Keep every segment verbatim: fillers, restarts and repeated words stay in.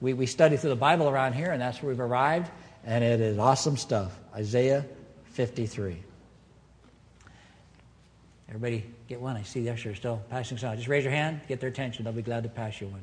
we, we study through the Bible around here, and that's where we've arrived, and it is awesome stuff. Isaiah fifty-three. Everybody get one? I see the usher still passing some. Just raise your hand, get their attention. They'll be glad to pass you one.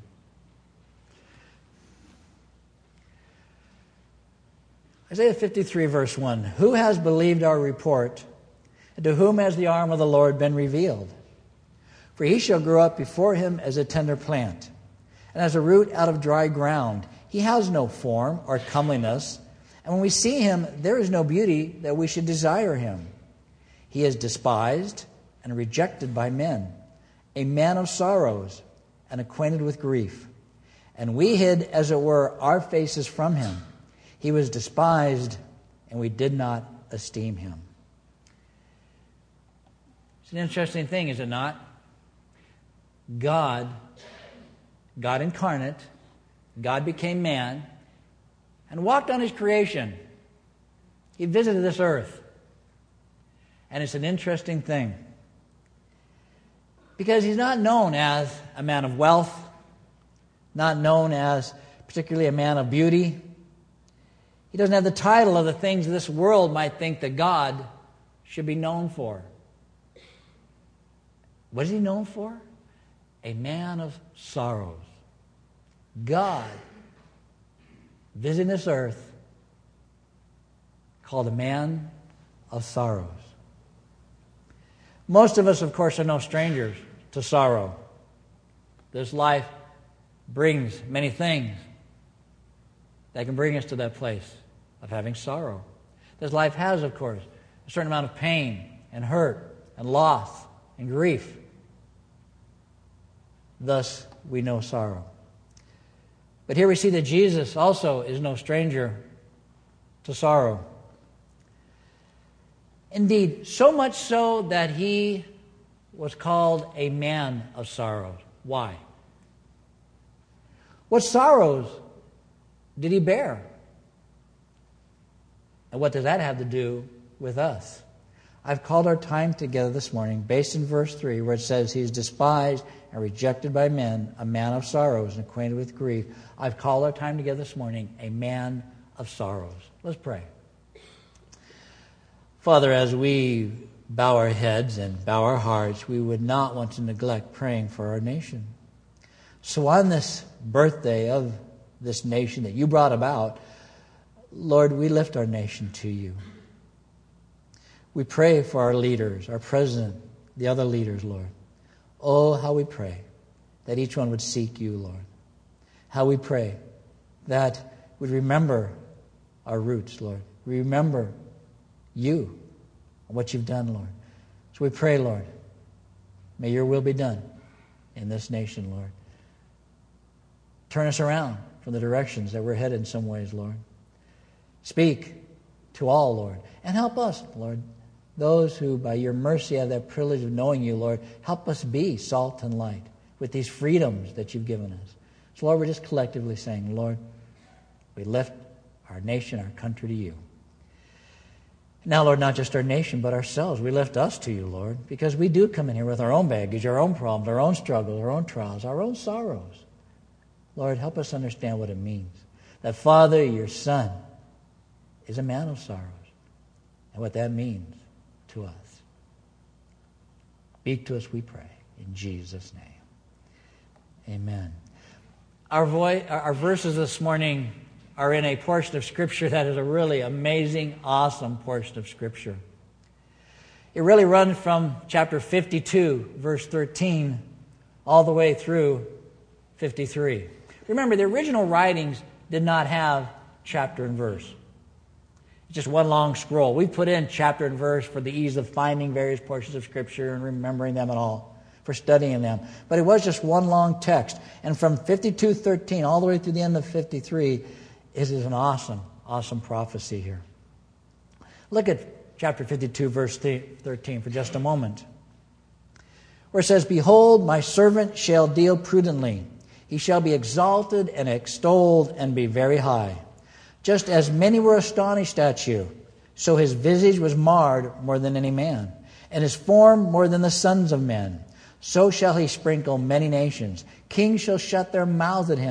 Isaiah fifty-three, verse one. Who has believed our report, and to whom has the arm of the Lord been revealed? For he shall grow up before him as a tender plant, and as a root out of dry ground. He has no form or comeliness, and when we see him, there is no beauty that we should desire him. He is despised and rejected by men, a man of sorrows and acquainted with grief. And we hid, as it were, our faces from him. He was despised, and we did not esteem him. It's an interesting thing, is it not? God, God incarnate, God became man, and walked on his creation. He visited this earth. And it's an interesting thing, because he's not known as a man of wealth, not known as particularly a man of beauty. He doesn't have the title of the things this world might think that God should be known for. What is he known for? A man of sorrows. God, visiting this earth, called a man of sorrows. Most of us, of course, are no strangers to sorrow. This life brings many things that can bring us to that place of having sorrow. This life has, of course, a certain amount of pain and hurt and loss and grief. Thus, we know sorrow. But here we see that Jesus also is no stranger to sorrow. Indeed, so much so that he was called a man of sorrows. Why? What sorrows did he bear? And what does that have to do with us? I've called our time together this morning, based in verse three, where it says, he is despised and rejected by men, a man of sorrows and acquainted with grief. I've called our time together this morning, a man of sorrows. Let's pray. Father, as we bow our heads and bow our hearts, we would not want to neglect praying for our nation. So on this birthday of this nation that you brought about, Lord, we lift our nation to you. We pray for our leaders, our president, the other leaders, Lord. Oh, how we pray that each one would seek you, Lord. How we pray that we'd remember our roots, Lord. Remember you and what you've done, Lord. So we pray, Lord, may your will be done in this nation, Lord. Turn us around from the directions that we're headed in some ways, Lord. Speak to all, Lord, and help us, Lord. Those who, by your mercy, have that privilege of knowing you, Lord, help us be salt and light with these freedoms that you've given us. So, Lord, we're just collectively saying, Lord, we lift our nation, our country to you. Now, Lord, not just our nation, but ourselves. We lift us to you, Lord, because we do come in here with our own baggage, our own problems, our own struggles, our own trials, our own sorrows. Lord, help us understand what it means. That, Father, your Son is a man of sorrows, and what that means to us. Speak to us, we pray, in Jesus' name. Amen. Our, voice, our verses this morning are in a portion of Scripture that is a really amazing, awesome portion of Scripture. It really runs from chapter fifty-two, verse thirteen, all the way through fifty-three. Remember, the original writings did not have chapter and verse. It's just one long scroll. We put in chapter and verse for the ease of finding various portions of Scripture and remembering them and all, for studying them. But it was just one long text. And from fifty-two thirteen all the way through the end of fifty-three, it is an awesome, awesome prophecy here. Look at chapter fifty-two, verse thirteen for just a moment, where it says, Behold, my servant shall deal prudently. He shall be exalted and extolled and be very high. Just as many were astonished at you, so his visage was marred more than any man, and his form more than the sons of men. So shall he sprinkle many nations. Kings shall shut their mouths at him,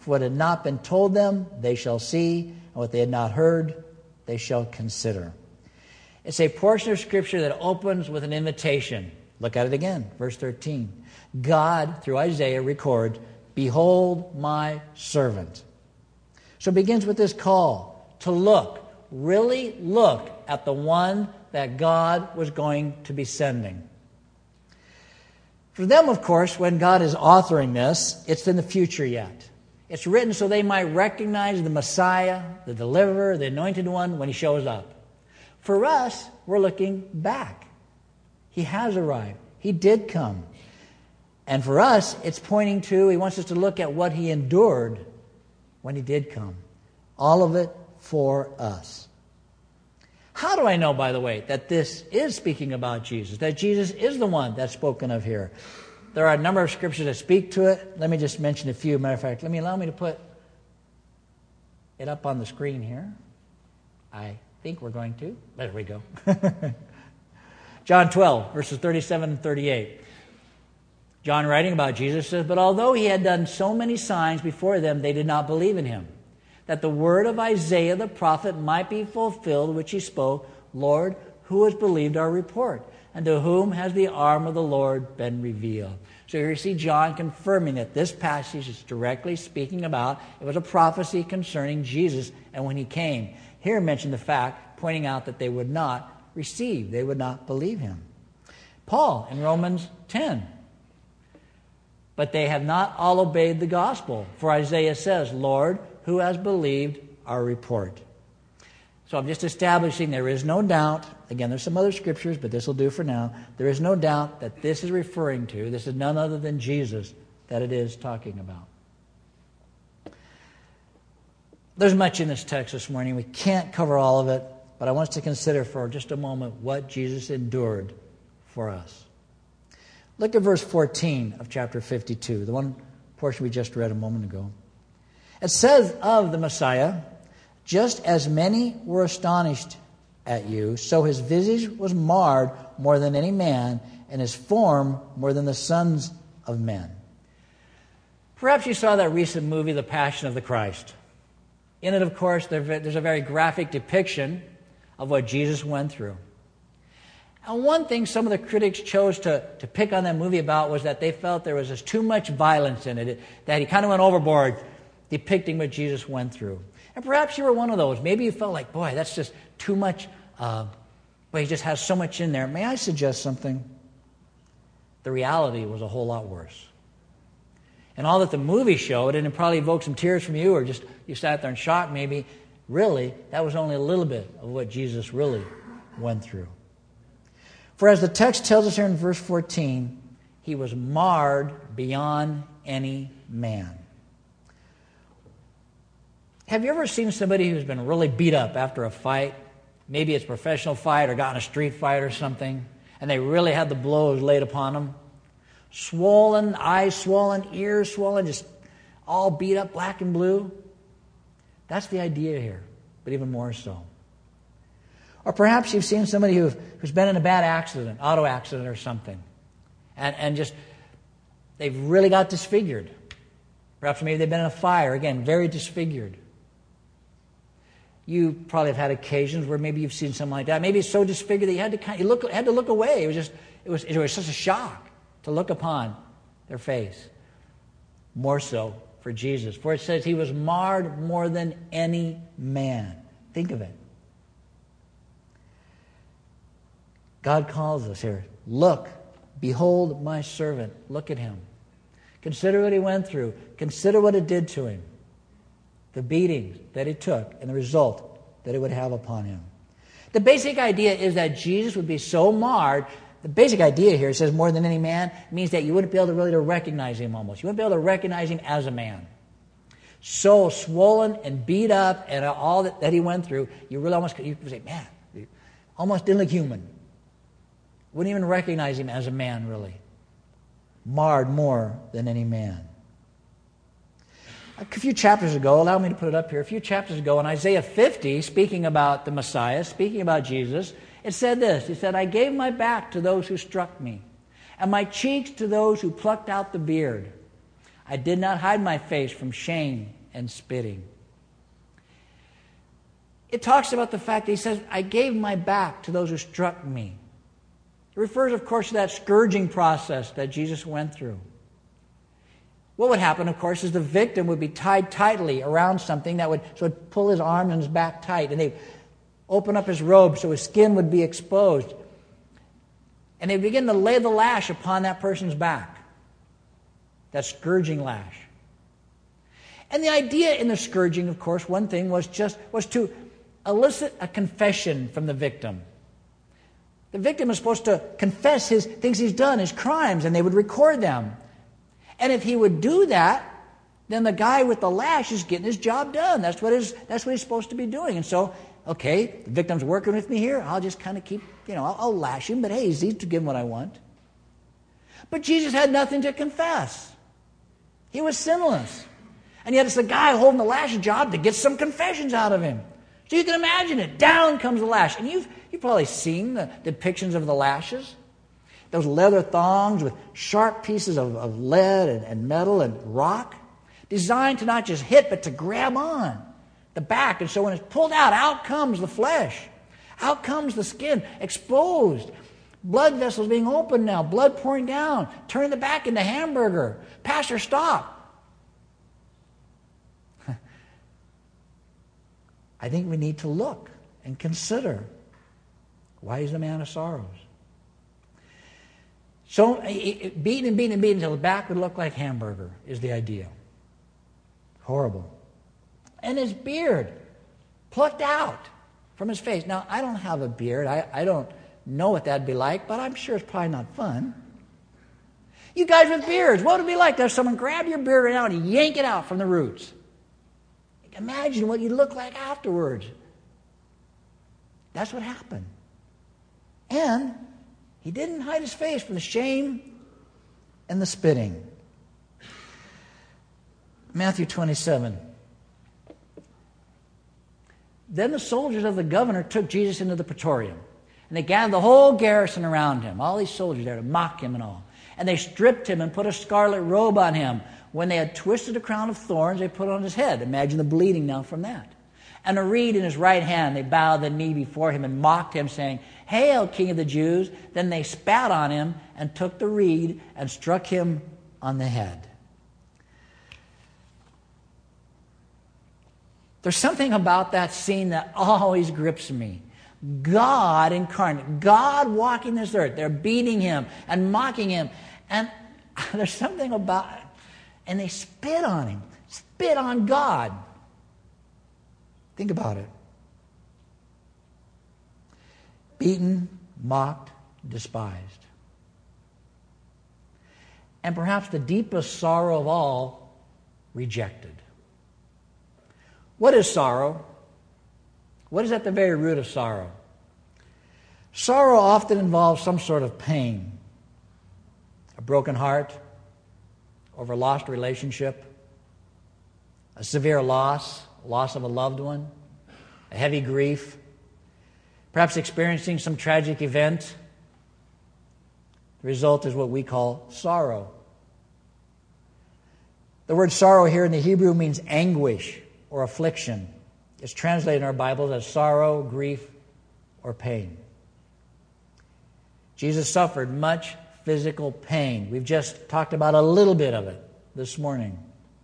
For what had not been told them, they shall see, and what they had not heard, they shall consider. It's a portion of Scripture that opens with an invitation. Look at it again, verse thirteen. God, through Isaiah, records, "Behold my servant." So it begins with this call to look, really look at the one that God was going to be sending. For them, of course, when God is authoring this, it's in the future yet. It's written so they might recognize the Messiah, the deliverer, the anointed one when he shows up. For us, we're looking back. He has arrived. He did come. And for us, it's pointing to, he wants us to look at what he endured when he did come. All of it for us. How do I know, by the way, that this is speaking about Jesus, that Jesus is the one that's spoken of here? There are a number of scriptures that speak to it. Let me just mention a few. Matter of fact, let me allow me to put it up on the screen here. I think we're going to. There we go. John twelve, verses thirty-seven and thirty-eight. John, writing about Jesus, says, "But although he had done so many signs before them, they did not believe in him, that the word of Isaiah the prophet might be fulfilled, which he spoke, Lord, who has believed our report? And to whom has the arm of the Lord been revealed?" So here you see John confirming that this passage is directly speaking about, it was a prophecy concerning Jesus and when he came. Here mentioned the fact, pointing out that they would not receive, they would not believe him. Paul in Romans ten, "But they have not all obeyed the gospel. For Isaiah says, Lord, who has believed our report?" So I'm just establishing there is no doubt, again, there's some other scriptures, but this will do for now. There is no doubt that this is referring to, this is none other than Jesus that it is talking about. There's much in this text this morning. We can't cover all of it, but I want us to consider for just a moment what Jesus endured for us. Look at verse fourteen of chapter fifty-two, the one portion we just read a moment ago. It says of the Messiah, "Just as many were astonished at you, so his visage was marred more than any man, and his form more than the sons of men." Perhaps you saw that recent movie, The Passion of the Christ. In it, of course, there's a very graphic depiction of what Jesus went through. And one thing some of the critics chose to, to pick on that movie about was that they felt there was just too much violence in it, that he kind of went overboard depicting what Jesus went through. And perhaps you were one of those. Maybe you felt like, boy, that's just too much. Uh, but he just has so much in there. May I suggest something? The reality was a whole lot worse. And all that the movie showed, and it probably evoked some tears from you, or just you sat there in shock maybe, really, that was only a little bit of what Jesus really went through. For as the text tells us here in verse fourteen, he was marred beyond any man. Have you ever seen somebody who's been really beat up after a fight? Maybe it's a professional fight or got in a street fight or something, and they really had the blows laid upon them. Swollen, eyes swollen, ears swollen, just all beat up, black and blue. That's the idea here, but even more so. Or perhaps you've seen somebody who, who's been in a bad accident, auto accident or something, and, and just, they've really got disfigured. Perhaps maybe they've been in a fire, again, very disfigured. You probably have had occasions where maybe you've seen something like that. Maybe it's so disfigured that you had to kind of, you look, had to look away. It was just, it was, it was such a shock to look upon their face. More so for Jesus. For it says he was marred more than any man. Think of it. God calls us here. Look, behold my servant. Look at him. Consider what he went through. Consider what it did to him. The beatings that it took and the result that it would have upon him. The basic idea is that Jesus would be so marred. The basic idea here, it says more than any man, means that you wouldn't be able to really to recognize him almost. You wouldn't be able to recognize him as a man. So swollen and beat up and all that, that he went through, you really almost, you could say, man, almost didn't look human. Wouldn't even recognize him as a man, really. Marred more than any man. A few chapters ago, allow me to put it up here, a few chapters ago in Isaiah fifty, speaking about the Messiah, speaking about Jesus, it said this. It said, I gave my back to those who struck me, and my cheeks to those who plucked out the beard. I did not hide my face from shame and spitting. It talks about the fact that he says, I gave my back to those who struck me. It refers, of course, to that scourging process that Jesus went through. What would happen, of course, is the victim would be tied tightly around something that would, so it would pull his arms and his back tight, and they'd open up his robe so his skin would be exposed. And they'd begin to lay the lash upon that person's back, that scourging lash. And the idea in the scourging, of course, one thing was just was to elicit a confession from the victim. The victim is supposed to confess his things he's done, his crimes, and they would record them. And if he would do that, then the guy with the lash is getting his job done. That's what is that's what he's supposed to be doing. And so, okay, the victim's working with me here. I'll just kind of keep, you know, I'll, I'll lash him, but hey, he's to give him what I want. But Jesus had nothing to confess. He was sinless. And yet it's the guy holding the lash job to get some confessions out of him. So you can imagine it. Down comes the lash. And you've, you've probably seen the depictions of the lashes. Those leather thongs with sharp pieces of, of lead and, and metal and rock, designed to not just hit, but to grab on the back. And so when it's pulled out, out comes the flesh. Out comes the skin, exposed. Blood vessels being opened now, blood pouring down, turning the back into hamburger. Pastor, stop. I think we need to look and consider why he's a man of sorrows. So beaten and beaten and beaten until the back would look like hamburger is the idea. Horrible. And his beard plucked out from his face. Now, I don't have a beard. I, I don't know what that'd be like, but I'm sure it's probably not fun. You guys with beards, what would it be like to have someone grab your beard right now and yank it out from the roots? Imagine what you'd look like afterwards. That's what happened. And he didn't hide his face from the shame and the spitting. Matthew twenty-seven. Then the soldiers of the governor took Jesus into the praetorium. And they gathered the whole garrison around him, all these soldiers there to mock him and all. And they stripped him and put a scarlet robe on him. When they had twisted a crown of thorns, they put it on his head. Imagine the bleeding now from that. And a reed in his right hand, they bowed the knee before him and mocked him, saying, Hail, King of the Jews! Then they spat on him and took the reed and struck him on the head. There's something about that scene that always grips me. God incarnate, God walking this earth. They're beating him and mocking him. And there's something about it. And they spit on him, spit on God. Think about it. Beaten, mocked, despised. And perhaps the deepest sorrow of all, rejected. What is sorrow? What is at the very root of sorrow? Sorrow often involves some sort of pain. A broken heart, over a lost relationship, a severe loss, loss of a loved one, a heavy grief, perhaps experiencing some tragic event. The result is what we call sorrow. The word sorrow here in the Hebrew means anguish or affliction. It's translated in our Bibles as sorrow, grief, or pain. Jesus suffered much physical pain. We've just talked about a little bit of it this morning.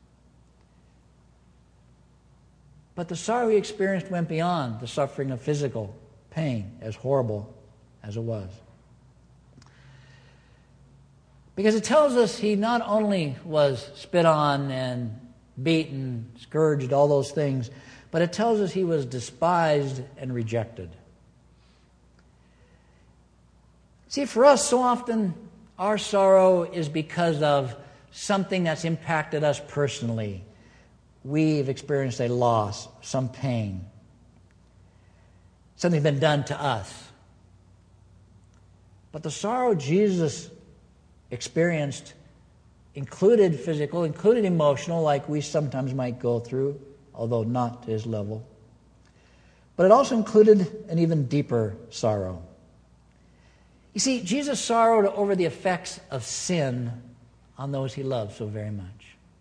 But the sorrow he experienced went beyond the suffering of physical pain, as horrible as it was. Because it tells us he not only was spit on and beaten, scourged, all those things, but it tells us he was despised and rejected. See, for us, so often our sorrow is because of something that's impacted us personally. We've experienced a loss, some pain. Something's been done to us. But the sorrow Jesus experienced included physical, included emotional, like we sometimes might go through, although not to his level. But it also included an even deeper sorrow. You see, Jesus sorrowed over the effects of sin on those he loved so very much.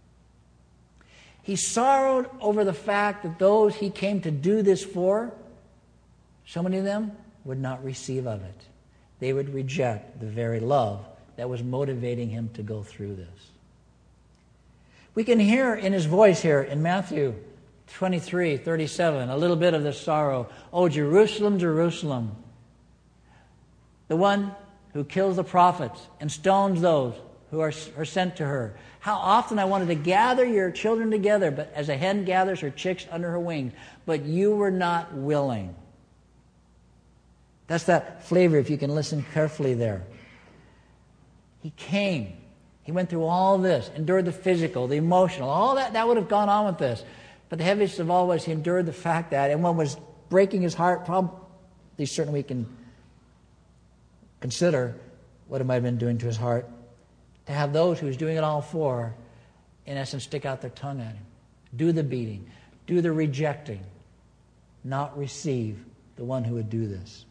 He sorrowed over the fact that those he came to do this for, so many of them would not receive of it. They would reject the very love that was motivating him to go through this. We can hear in his voice here in Matthew twenty-three thirty-seven a little bit of this sorrow. Oh, Jerusalem, Jerusalem, the one who kills the prophets and stones those who are, are sent to her. How often I wanted to gather your children together, but as a hen gathers her chicks under her wings, but you were not willing. That's that flavor, if you can listen carefully there. He came. He went through all this, endured the physical, the emotional, all that, that would have gone on with this. But the heaviest of all was he endured the fact that, and what was breaking his heart, probably certainly we can consider what it might have been doing to his heart, to have those who he was doing it all for, in essence, stick out their tongue at him, do the beating, do the rejecting, not receive the one who would do this.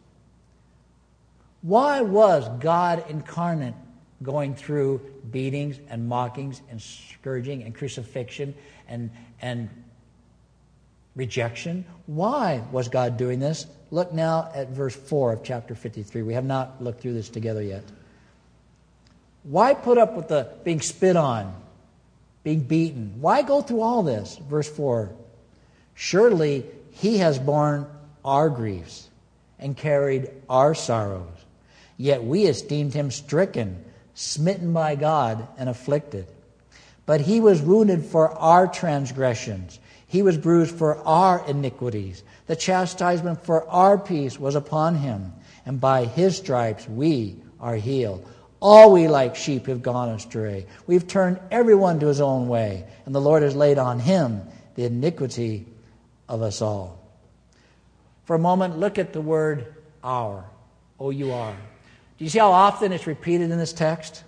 Why was God incarnate going through beatings and mockings and scourging and crucifixion and, and rejection? Why was God doing this? Look now at verse four of chapter fifty-three. We have not looked through this together yet. Why put up with the being spit on, being beaten? Why go through all this? Verse four. Surely he has borne our griefs and carried our sorrows. Yet we esteemed him stricken, smitten by God, and afflicted. But he was wounded for our transgressions. He was bruised for our iniquities. The chastisement for our peace was upon him, and by his stripes we are healed. All we like sheep have gone astray. We've turned everyone to his own way, and the Lord has laid on him the iniquity of us all. For a moment, look at the word our, O U R. Do you see how often it's repeated in this text?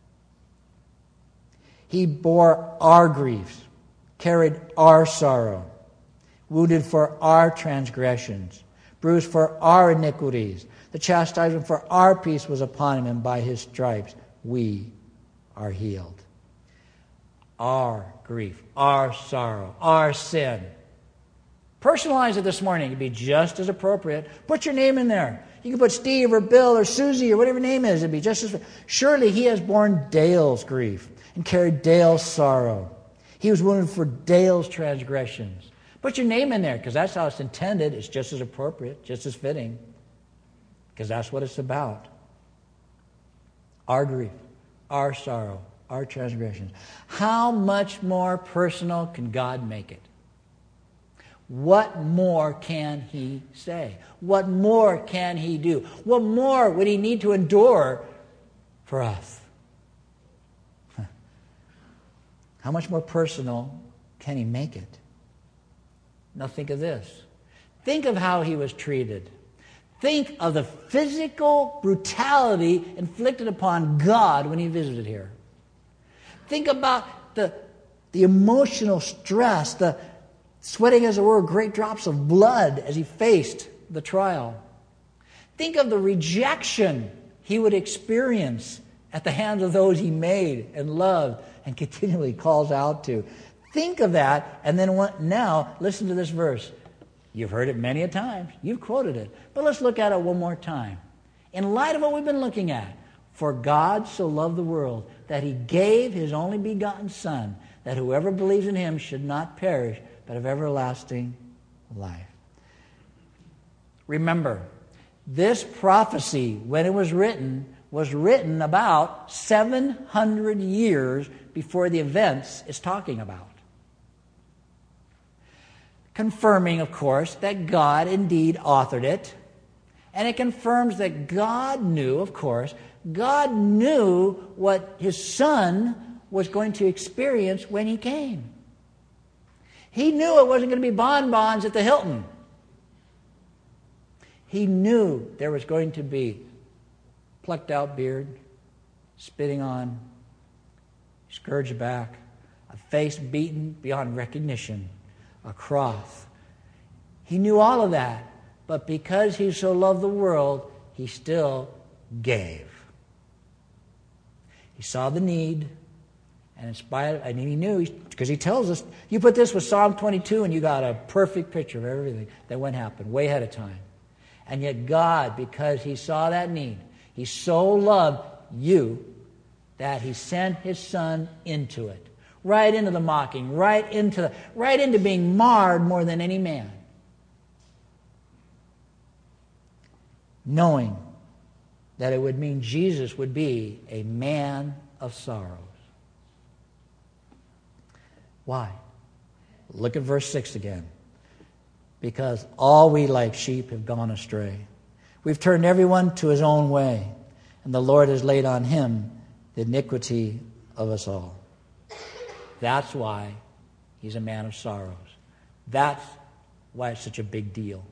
He bore our griefs, carried our sorrow, wounded for our transgressions, bruised for our iniquities. The chastisement for our peace was upon him, and by his stripes we are healed. Our grief, our sorrow, our sin. Personalize it this morning. It'd be just as appropriate. Put your name in there. You can put Steve or Bill or Susie or whatever your name is. It'd be just as... Surely he has borne Dale's grief and carried Dale's sorrow. He was wounded for Dale's transgressions. Put your name in there, because that's how it's intended. It's just as appropriate, just as fitting, because that's what it's about. Our grief, our sorrow, our transgressions. How much more personal can God make it? What more can he say? What more can he do? What more would he need to endure for us? How much more personal can he make it? Now think of this. Think of how he was treated. Think of the physical brutality inflicted upon God when he visited here. Think about the, the emotional stress, the sweating, as it were, great drops of blood as he faced the trial. Think of the rejection he would experience at the hands of those he made and loved and continually calls out to. Think of that, and then what, now listen to this verse. You've heard it many a times. You've quoted it. But let's look at it one more time. In light of what we've been looking at, for God so loved the world that he gave his only begotten Son, that whoever believes in him should not perish, but have everlasting life. Remember, this prophecy, when it was written, was written about seven hundred years before the events it's talking about. Confirming, of course, that God indeed authored it. And it confirms that God knew, of course, God knew what his Son was going to experience when he came. He knew it wasn't going to be bonbons at the Hilton. He knew there was going to be plucked out beard, spitting on, scourged back, a face beaten beyond recognition, a cross. He knew all of that, but because he so loved the world, he still gave. He saw the need, And in spite of, and he knew, because he tells us, you put this with Psalm twenty-two and you got a perfect picture of everything that went happen way ahead of time. And yet God, because he saw that need, he so loved you that he sent his son into it. Right into the mocking, right into the, right into being marred more than any man. Knowing that it would mean Jesus would be a man of sorrows. Why? Look at verse six again. Because all we like sheep have gone astray. We've turned everyone to his own way, and the Lord has laid on him the iniquity of us all. That's why he's a man of sorrows. That's why it's such a big deal.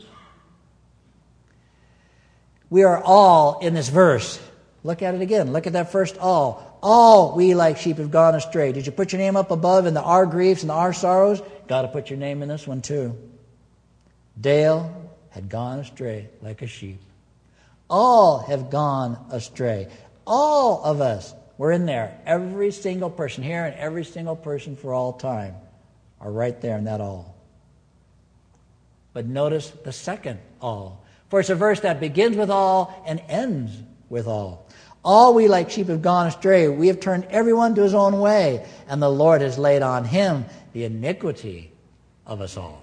We are all in this verse. Look at it again. Look at that first all. All we like sheep have gone astray. Did you put your name up above in the our griefs and the our sorrows? Got to put your name in this one too. Dale had gone astray like a sheep. All have gone astray. All of us, we're in there. Every single person here and every single person for all time are right there in that all. But notice the second all. For it's a verse that begins with all and ends with all. All we like sheep have gone astray. We have turned everyone to his own way, and the Lord has laid on him the iniquity of us all.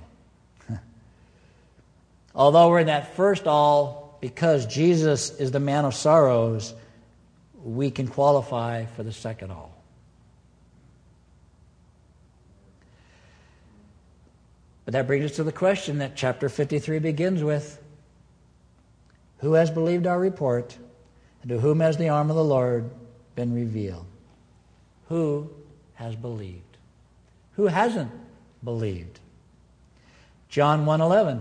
Although we're in that first all, because Jesus is the man of sorrows, we can qualify for the second all. But that brings us to the question that chapter fifty-three begins with. Who has believed our report? And to whom has the arm of the Lord been revealed? Who has believed? Who hasn't believed? John one eleven.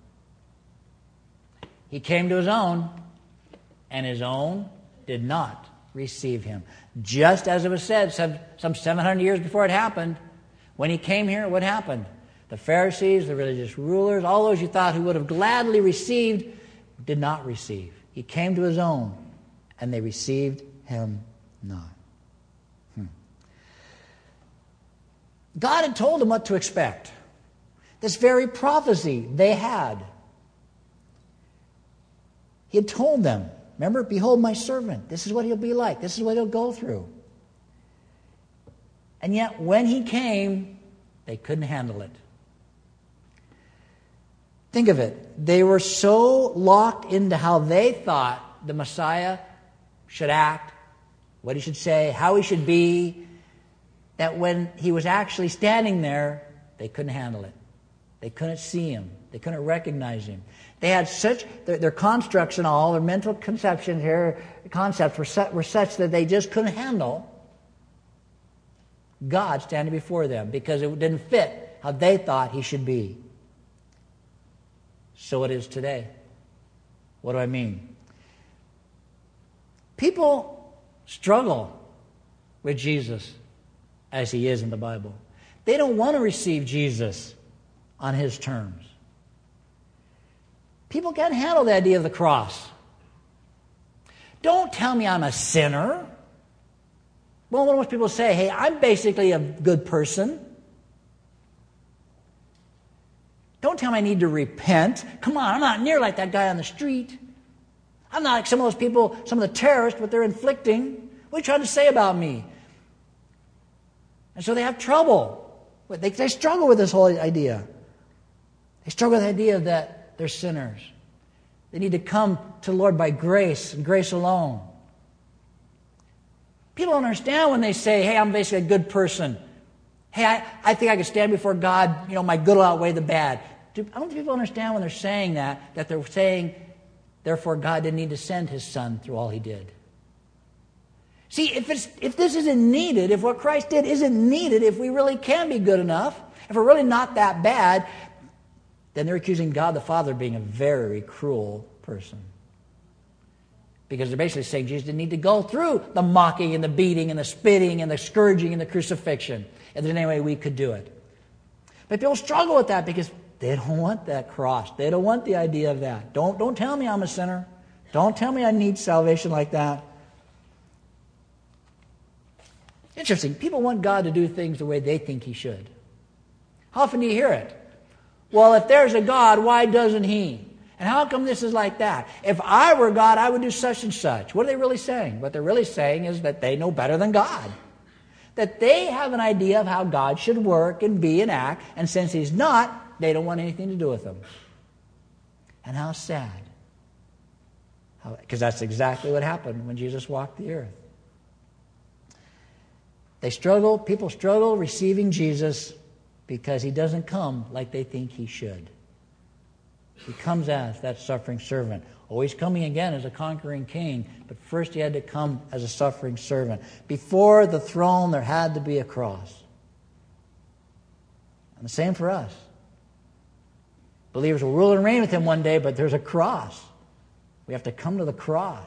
He came to his own, and his own did not receive him. Just as it was said some, some seven hundred years before it happened, when he came here, what happened? The Pharisees, the religious rulers, all those you thought who would have gladly received, did not receive. He came to his own, and they received him not. Hmm. God had told them what to expect. This very prophecy they had. He had told them, remember, behold my servant. This is what he'll be like. This is what he'll go through. And yet, when he came, they couldn't handle it. Think of it. They were so locked into how they thought the Messiah should act, what he should say, how he should be, that when he was actually standing there, they couldn't handle it. They couldn't see him. They couldn't recognize him. They had such, their, their constructs and all, their mental conceptions here, concepts were, su- were such that they just couldn't handle God standing before them because it didn't fit how they thought he should be. So it is today. What do I mean? People struggle with Jesus as he is in the Bible. They don't want to receive Jesus on his terms. People can't handle the idea of the cross. Don't tell me I'm a sinner. Well, most people say, hey, I'm basically a good person. Don't tell me I need to repent. Come on, I'm not near like that guy on the street. I'm not like some of those people, some of the terrorists, what they're inflicting. What are you trying to say about me? And so they have trouble. They, they struggle with this whole idea. They struggle with the idea that they're sinners. They need to come to the Lord by grace and grace alone. People don't understand when they say, hey, I'm basically a good person. Hey, I, I think I can stand before God, you know, my good will outweigh the bad. Do, I don't think people understand when they're saying that, that they're saying, therefore God didn't need to send his son through all he did. See, if, it's, if this isn't needed, if what Christ did isn't needed, if we really can be good enough, if we're really not that bad, then they're accusing God the Father of being a very cruel person. Because they're basically saying Jesus didn't need to go through the mocking and the beating and the spitting and the scourging and the crucifixion. If there's any way we could do it. But people struggle with that because they don't want that cross. They don't want the idea of that. Don't, don't tell me I'm a sinner. Don't tell me I need salvation like that. Interesting. People want God to do things the way they think He should. How often do you hear it? Well, if there's a God, why doesn't He? And how come this is like that? If I were God, I would do such and such. What are they really saying? What they're really saying is that they know better than God. That they have an idea of how God should work and be and act, and since He's not, they don't want anything to do with Him. And how sad. Because that's exactly what happened when Jesus walked the earth. They struggle, people struggle receiving Jesus because He doesn't come like they think He should. He comes as that suffering servant. Oh, He's coming again as a conquering king, but first He had to come as a suffering servant. Before the throne, there had to be a cross. And the same for us. Believers will rule and reign with Him one day, but there's a cross. We have to come to the cross.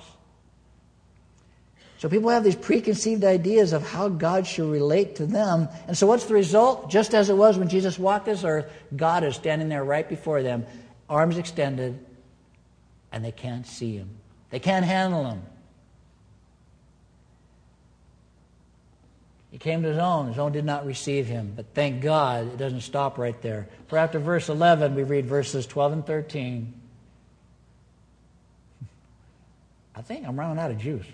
So people have these preconceived ideas of how God should relate to them. And so what's the result? Just as it was when Jesus walked this earth, God is standing there right before them, arms extended, and they can't see Him. They can't handle Him. He came to His own. His own did not receive Him. But thank God it doesn't stop right there. For after verse eleven, we read verses twelve and thirteen. I think I'm running out of juice.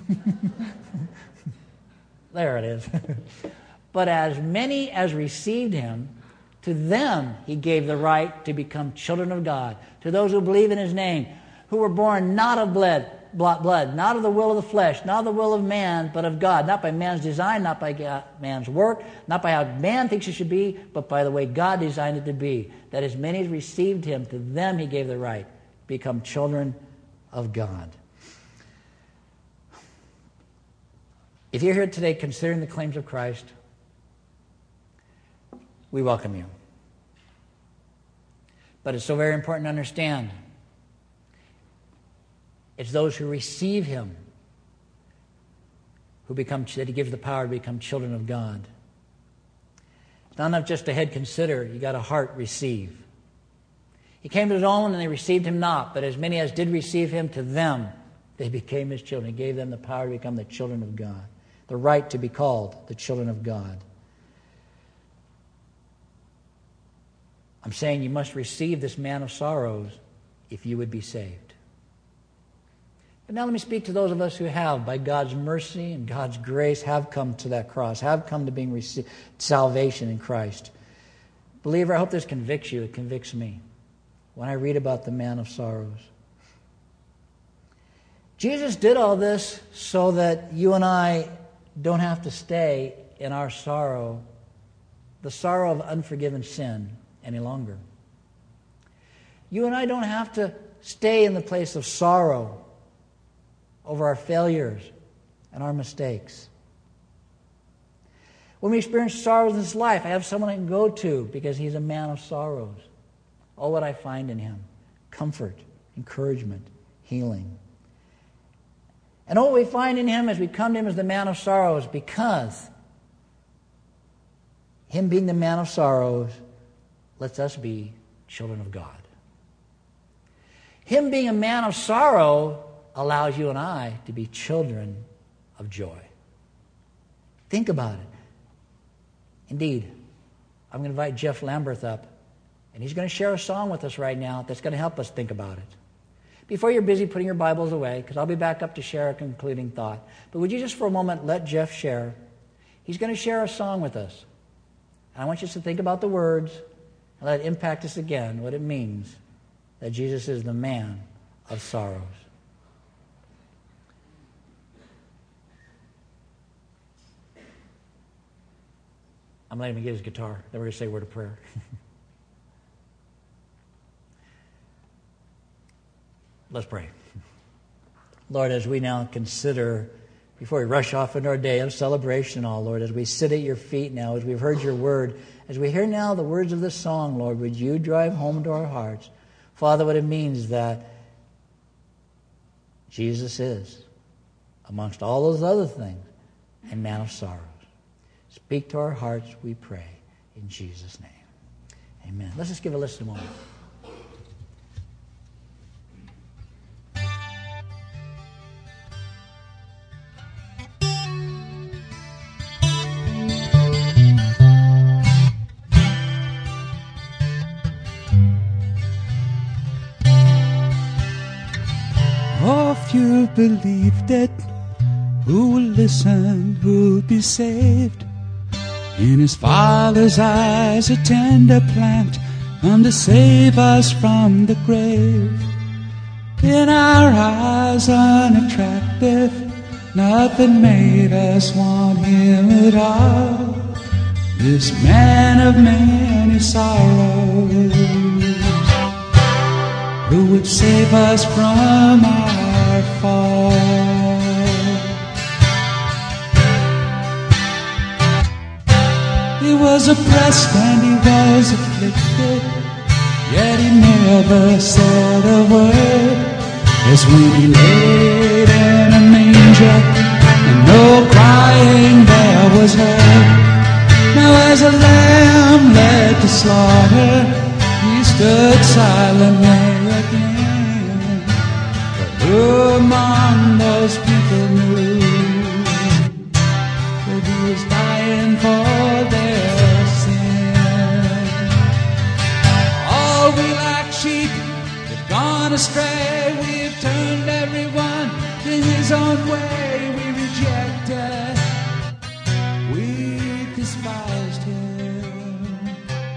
There it is. But as many as received Him, to them He gave the right to become children of God, to those who believe in His name, who were born not of blood, blood, not of the will of the flesh, not of the will of man, but of God, not by man's design, not by God, man's work, not by how man thinks it should be, but by the way God designed it to be. That as many as received Him, to them He gave the right to become children of God. If you're here today considering the claims of Christ, we welcome you. But it's so very important to understand, it's those who receive Him who become, that He gives the power to become children of God. It's not enough just a head consider, you got a heart receive. He came to His own and they received Him not, but as many as did receive Him, to them they became His children. He gave them the power to become the children of God. The right to be called the children of God. I'm saying you must receive this man of sorrows if you would be saved. But now let me speak to those of us who have, by God's mercy and God's grace, have come to that cross, have come to being received salvation in Christ. Believer, I hope this convicts you. It convicts me when I read about the man of sorrows. Jesus did all this so that you and I don't have to stay in our sorrow, the sorrow of unforgiven sin, any longer. You and I don't have to stay in the place of sorrow over our failures and our mistakes. When we experience sorrows in this life, I have someone I can go to because He's a man of sorrows. Oh, what I find in Him: comfort, encouragement, healing. And all we find in Him as we come to Him as the man of sorrows, because Him being the man of sorrows lets us be children of God. Him being a man of sorrow allows you and I to be children of joy. Think about it. Indeed, I'm going to invite Jeff Lamberth up, and he's going to share a song with us right now that's going to help us think about it. Before you're busy putting your Bibles away, because I'll be back up to share a concluding thought, but would you just for a moment let Jeff share? He's going to share a song with us. And I want you to think about the words and let it impact us again, what it means that Jesus is the man of sorrows. I'm letting him get his guitar. Then we're going to say a word of prayer. Let's pray. Lord, as we now consider, before we rush off into our day of celebration, all Lord, as we sit at your feet now, as we've heard your word, as we hear now the words of this song, Lord, would you drive home to our hearts, Father, what it means that Jesus is, amongst all those other things, a man of sorrows. Speak to our hearts, we pray, in Jesus' name. Amen. Let's just give a listen a moment. few believed it. Who will listen, who'll be saved? In his Father's eyes a tender plant, come to save us from the grave. In our eyes unattractive, nothing made us want him at all. This man of many sorrows, who would save us from our fall. He was oppressed and he was afflicted, yet he never said a word. As when he laid in a manger and no crying there was heard. Now as a lamb led to slaughter, he stood silently again. But who among those people knew that he was dying for their sin? All we like sheep have gone astray. We've turned everyone to his own way. We rejected, we despised him.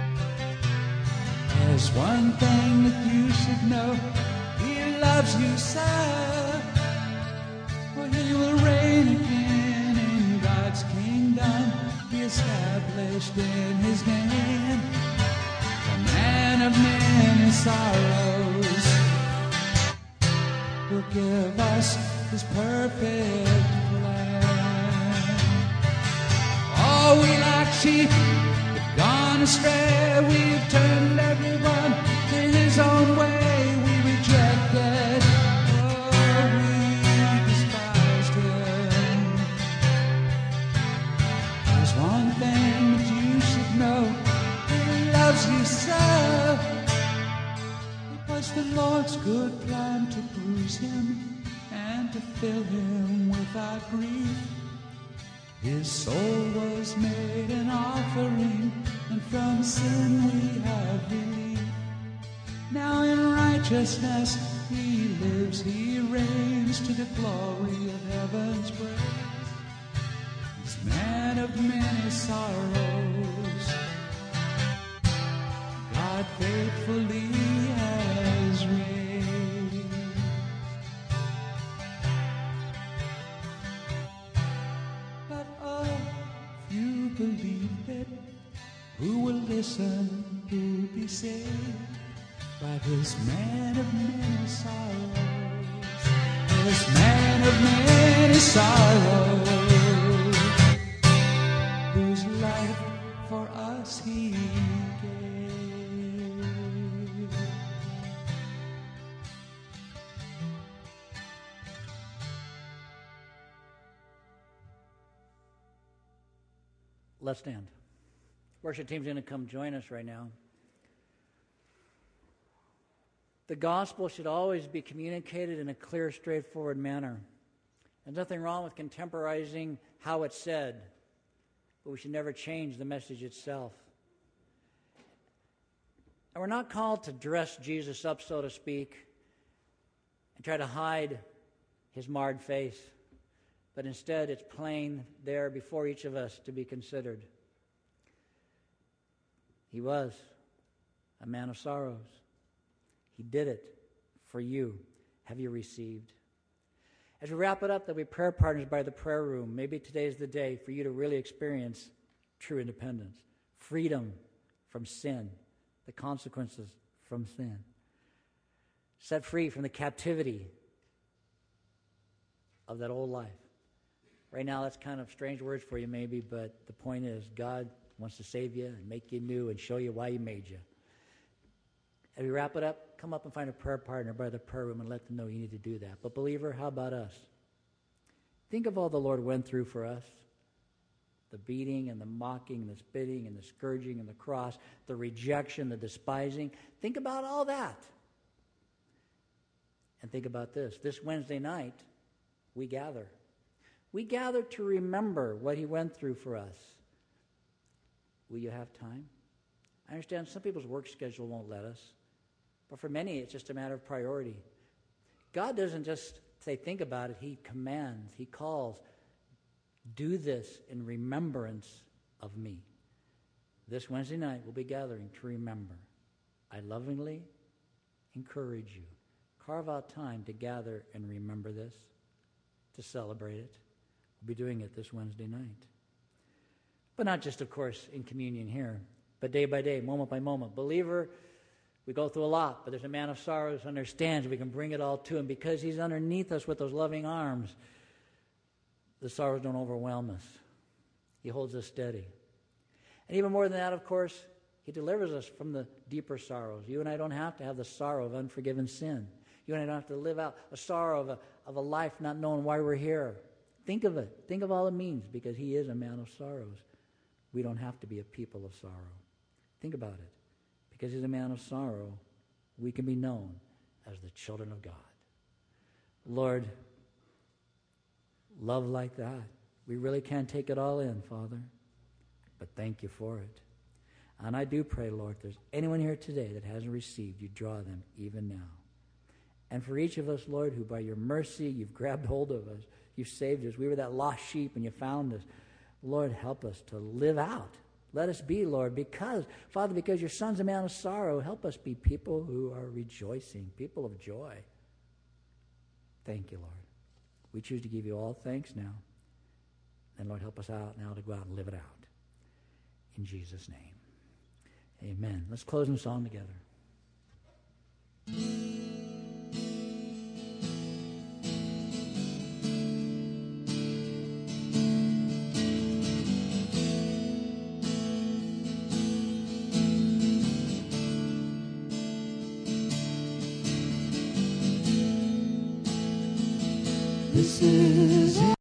There's one thing that you should know, he loves you so, for he will reign again in God's kingdom, be established in his name. The man of many sorrows will give us his perfect plan. All we like sheep have gone astray. We've turned everyone to his own way. We rejected, oh, we despised him. There's one thing that you should know, he loves you so. It was the Lord's good plan to bruise him and to fill him with our grief. His soul was made an offering, and from sin we have relief. Now in righteousness he lives, he reigns to the glory of heaven's praise. This man of many sorrows, God faithfully has raised. But oh, few believe it. Who will listen, who will be saved by this man of many sorrows? This man of many sorrows, whose life for us he gave. Let's stand. Worship team's going to come join us right now. The gospel should always be communicated in a clear, straightforward manner. There's nothing wrong with contemporizing how it's said, but we should never change the message itself. And we're not called to dress Jesus up, so to speak, and try to hide his marred face, but instead it's plain there before each of us to be considered. He was a man of sorrows. He did it for you. Have you received? As we wrap it up, there'll be prayer partners by the prayer room. Maybe today's the day for you to really experience true independence, freedom from sin, the consequences from sin, set free from the captivity of that old life. Right now, that's kind of strange words for you maybe, but the point is God wants to save you and make you new and show you why he made you. As we wrap it up, come up and find a prayer partner by the prayer room and let them know you need to do that. But believer, how about us? Think of all the Lord went through for us. The beating and the mocking and the spitting and the scourging and the cross, the rejection, the despising. Think about all that. And think about this. This Wednesday night, we gather. We gather to remember what he went through for us. Will you have time? I understand some people's work schedule won't let us. But for many, it's just a matter of priority. God doesn't just say, think about it, he commands, he calls, do this in remembrance of me. This Wednesday night we'll be gathering to remember. I lovingly encourage you. Carve out time to gather and remember this, to celebrate it. We'll be doing it this Wednesday night. But not just, of course, in communion here, but day by day, moment by moment. Believer, we go through a lot, but there's a man of sorrows who understands we can bring it all to him because he's underneath us with those loving arms. The sorrows don't overwhelm us. He holds us steady. And even more than that, of course, he delivers us from the deeper sorrows. You and I don't have to have the sorrow of unforgiven sin. You and I don't have to live out a sorrow of a, of a life not knowing why we're here. Think of it. Think of all it means, because he is a man of sorrows. We don't have to be a people of sorrow. Think about it. Because he's a man of sorrow, we can be known as the children of God. Lord, love like that. We really can't take it all in, Father. But thank you for it. And I do pray, Lord, if there's anyone here today that hasn't received, you draw them even now. And for each of us, Lord, who by your mercy, you've grabbed hold of us, you've saved us. We were that lost sheep and you found us. Lord, help us to live out. Let us be, Lord, because, Father, because your Son's a man of sorrow, help us be people who are rejoicing, people of joy. Thank you, Lord. We choose to give you all thanks now. And, Lord, help us out now to go out and live it out. In Jesus' name. Amen. Let's close in song together. This is